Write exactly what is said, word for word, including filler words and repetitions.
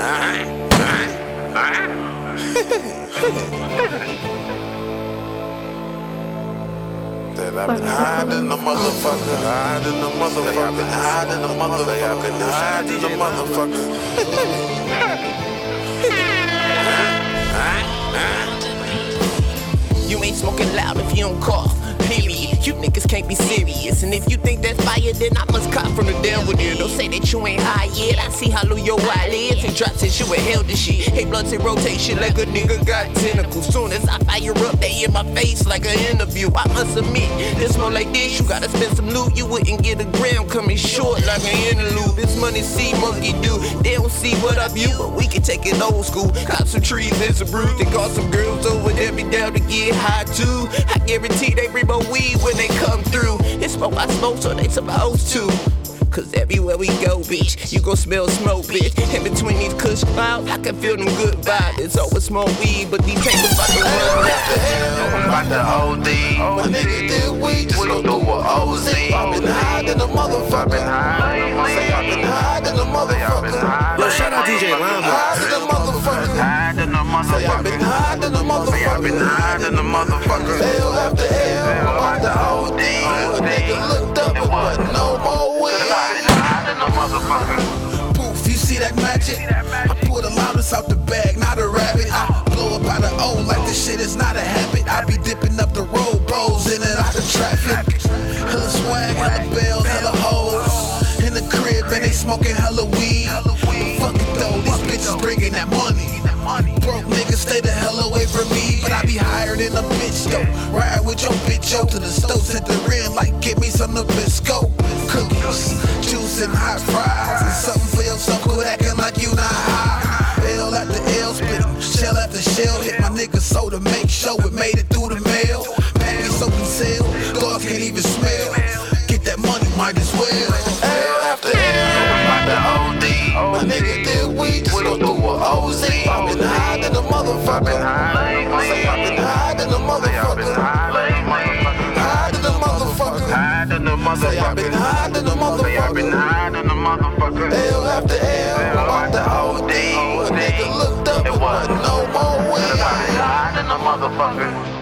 That I've been hiding the motherfucker, hiding the motherfucker, I've been hiding the motherfucker, I've been hiding the motherfucker. You ain't smoking loud if you don't cough. Period. You niggas can't be serious. And if you think that's fire, then I must cop from the devil. Then don't say that you ain't high yet. I see hollow your eyelids and drop since you inhaled this shit. Hey, blunts in rotation like a nigga got tentacles. Soon as I fire up, they in my face like an interview. I must admit, this more like this. You gotta spend some loot. You wouldn't get a gram coming short like an interlude. This money see monkey do. They don't see what I view, but we can take it old school. Cop some trees and some brews. They got some girls over there be down to get high too. I guarantee they bring more weed when they come through. It's smoke I smoke, so they supposed to. Cause everywhere we go, bitch, you gon' smell smoke, bitch. In between these kush clouds, I can feel them good vibes. It's always smoke weed, but these papers about to run after hell. About the O D, my nigga did weed, just go do a O Z. I've been hiding the motherfucker, say I've been hiding the motherfucker. Yo, shout out D J Lama. Hiding the motherfucker, hiding the motherfucker. Say I've been hiding the motherfucker, I've been hiding the motherfucker. L after L, about the O D, a nigga looked up and wasn't no more weed. Poof, you see that magic? I pull the loudest out the bag, not a rabbit. I blow up out of O like this shit is not a habit. I be dipping up the road, bros in and out the traffic. Hella swag, hella bells, hella hoes. In the crib and they smoking hella weed. Fuck it though, these bitches bringing that money. Broke niggas stay the hell away from me. But I be higher than a bitch though. Ride with your bitch yo to the stove, hit the rim like get me some Nabisco. Cookies, juice and hot fries, and something for your soul, quit acting like you not high. L after L spittin', shell after shell, hit my nigga so to make sure it made it through the mail. Package soap and sell, dogs can't even smell. Get that money, might as well. L after L, about the O D, my nigga did weed, just go do a O Z. I've been hiding the motherfucker, say I've been hiding the motherfucker, hiding the motherfucker, hiding the motherfucker. Say I've been hiding the motherfucker, I've been hiding the motherfucker. L after L, about the O D, a nigga looked up and wasn't no more weed. Hiding the motherfucker.